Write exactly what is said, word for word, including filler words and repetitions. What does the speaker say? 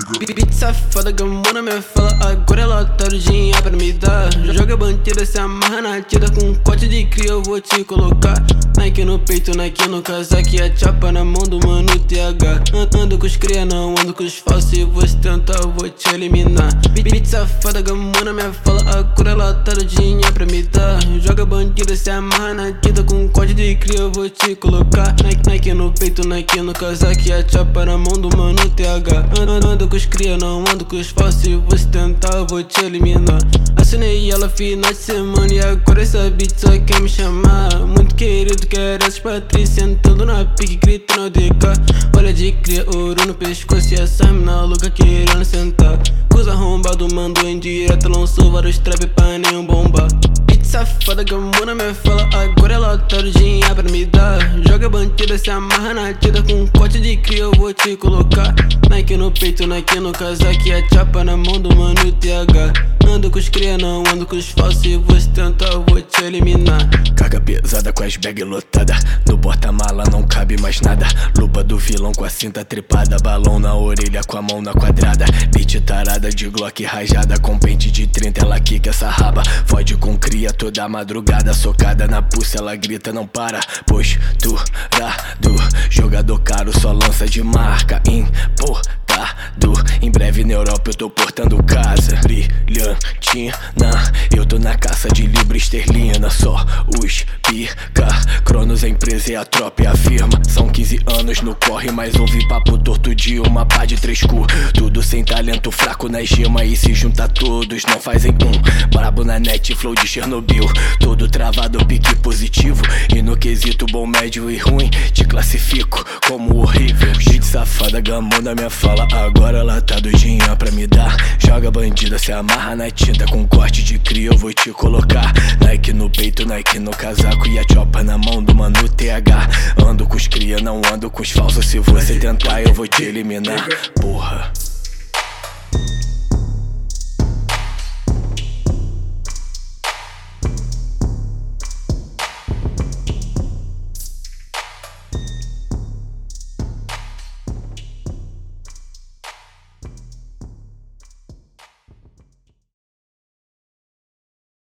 Bitch safada, gamona me fala, agora ela tá rodinha pra me dar. Joga bandida, se amarra na tira, com um corte de cria eu vou te colocar. Nike no peito, Nike no casaque, a chapa na mão do mano T H. Ando com os cria, não ando com os falsos, se você tentar eu vou te eliminar. Bitch safada, gamona me fala, agora ela tá rodinha pra me dar. Joga bandida, se amarra na tira, com um corte de cria eu vou te colocar. Nike, Nike no peito, Nike no casaque, a chapa na mão do mano T H. Ando com os cria, não ando com os falsos, se você tentar eu vou te eliminar. Assinei ela final de semana e agora essa bitch só quer me chamar. Muito querido, quero essas Patrícia, sentando na pique, gritando D K. Olha de cria, ouro no pescoço e essa mina louca querendo sentar. Coisa arrombado, mandou em direto, lançou vários trap pra nenhum bomba. Bitch safada, gamona me fala, agora ela tá rodinha pra me dar. Joga bandida, se amarra na tira, com um corte de cria eu vou te colocar. Nike no peito, Nike no casaque, a chapa na mão do mano T H. Ando com os cria, não ando com os falsos, se você tentar eu vou te eliminar. Carga pesada com as bag lotada, no porta-mala não cabe mais nada. Lupa do vilão com a cinta trepada, balão na orelha com a mão na quadrada. Bitch tarada de Glock rajada, com pente de trinta ela quica essa raba. Fode com cria toda madrugada, socada na pulsa ela grita não para. Posturado, jogador caro só lança de marca. Importado, em breve na Europa eu tô portando casa. Brilhantina, eu tô na caça de libra esterlina. Só os pica, Cronos, a empresa e a tropa e a firma. São quinze anos no corre, mas ouvi papo torto de uma pá de três cu. Tudo sem talento, fraco na gema, e se junta todos não fazem um. Brabo na net, flow de Chernobyl, todo travado, pique positivo. E no quesito bom, médio e ruim, te classifico como horrível. Bitch safada, gamona minha fala, agora ela tá doidinha pra me dar. Joga bandida, se amarra na tinta, com corte de cria eu vou te colocar. Nike no peito, Nike no casaco e a chopa na mão do mano T H. Ando com os cria, não ando com os falsos, se você tentar eu vou te eliminar, porra.